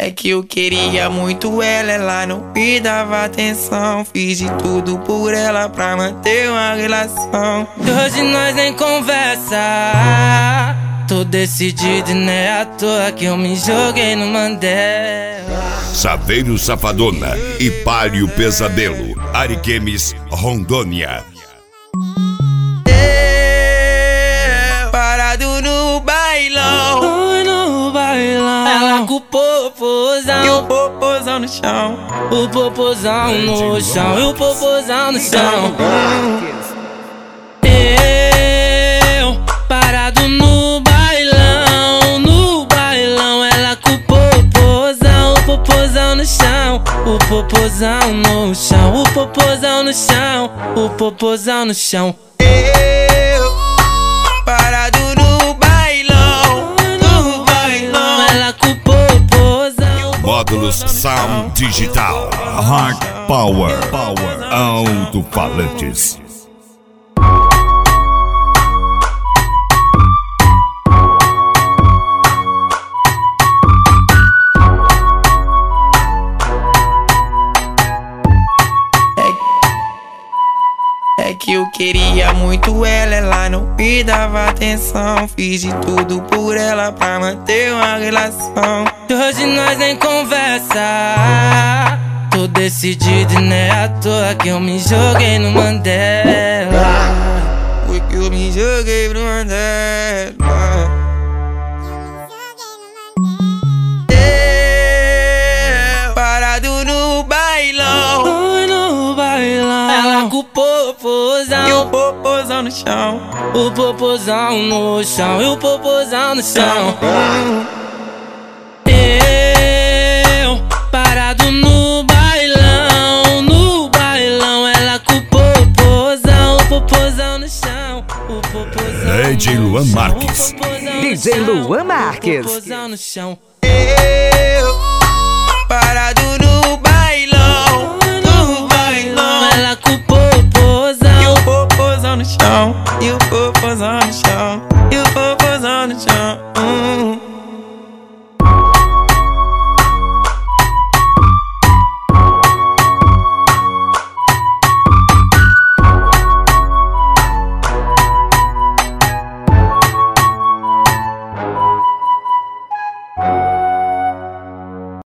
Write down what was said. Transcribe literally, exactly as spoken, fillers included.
É que eu queria muito ela, ela não me dava atenção. Fiz de tudo por ela pra manter uma relação. E hoje nós nem conversa. Tô decidido e não é à toa que eu me joguei no Mandela. Saveiro Safadona e Palio Pesadelo, Ariquemes, Rondônia. Parado no bailão, Oi, no bailão. Ela com o popozão e o popozão no chão. O popozão no chão e o popozão no chão. Eu parado no bailão, no bailão. Ela com o popozão, o popozão no chão. O popozão no chão, o popozão no chão. O popozão no chão. Eu parado no bailão, no bailão. Ela com o popozão. Módulos Sound Digital, Hard Power, Power, Alto-falantes. É que eu queria muito ela, ela não me dava atenção. Fiz de tudo por ela pra manter uma relação. E hoje nós nem conversa. Tô decidido e não é à toa que eu me joguei no Mandela. Foi que eu me joguei pro Mandela. É, parado no bailão, Oi, no bailão. Ela com o popozão e o popozão no chão. O popozão no chão e o popozão no chão. Eu parado no bailão, no bailão. Ela com o popozão, o popozão no chão. O popozão D J Luan Marques. D J Luan Marques. O popozão no chão. Eu parado no bailão, no bailão. Ela com o popozão E o popozão no chão, e o popozão no chão.